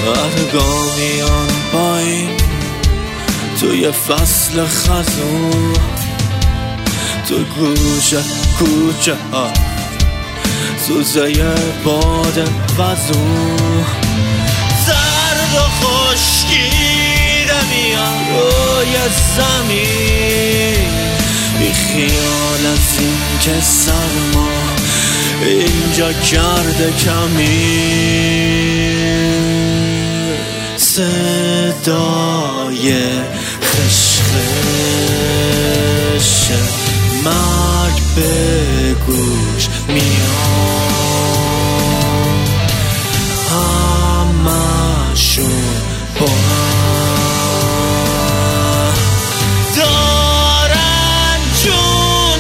ارگامیان پایین توی فصل خزون، تو گوشه کوچه ها سوزه باد وزون، زرد و خشکیده میان روی زمین، بی خیال از این که سرما اینجا کرده کمین. صدای خشخش مرگ به گوش میان، همشون با هم دارن جون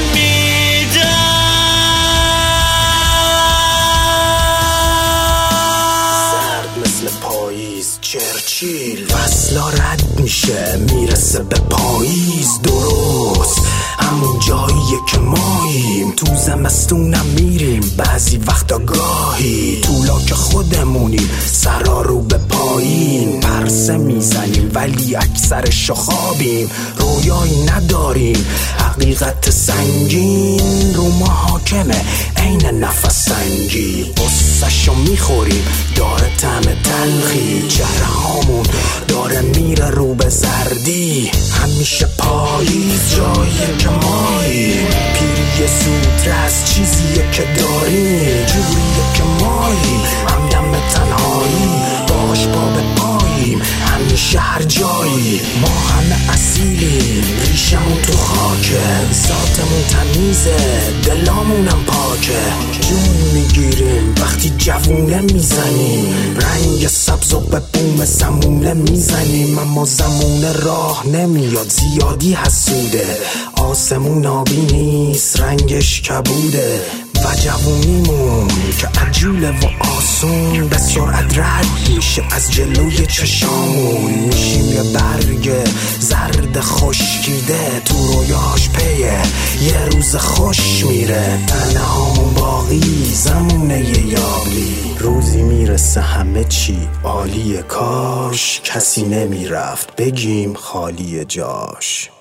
میدن. سرد مثل پاییز چرچیل فصلا رد میشه میرسه به پاییز، درست همون جاییه که ماییم. تو زمستونم میریم بعضی وقتا گاهی، طولا که خودمونیم سرا رو به پایین، پرسه میزنیم ولی اکثرشو خوابیم، رویایی نداریم حقیقت سنگین رو ما حاکمه عین نفس سنگی، قصه‌شو میخوریم داره طعم تلخی، چهره هامون داره میره رو به زردی، همیشه پاییز جاییه که ماییم، پیری زودرس چیزیه که داریم، جوریه که ماییم همدم تنهایی، باش پا به پاییم همیشه هر جایی، ما همه اصیلیم ریشمون تو خاکه، ذاتمون تمیزه دلامونم پاکه، جون میگیریم وقتی جوونه میزنیم، رنگ سبز و به بوم زمونه میزنیم، اما زمونه راه نمیاد زیادی حسوده، آسمون آبی نیست رنگش کبوده، و جوونیمون که عجوله و آسون به سرعت رد میشه از جلوی چشامون، میشیم یه برگ زرد خشکیده تو رویاش پیه یه روز خوش میره، تنه هامون باقی زمونه یابلی، روزی میرسه همه چی عالیه، کاش کسی نمیرفت بگیم خالی جاش.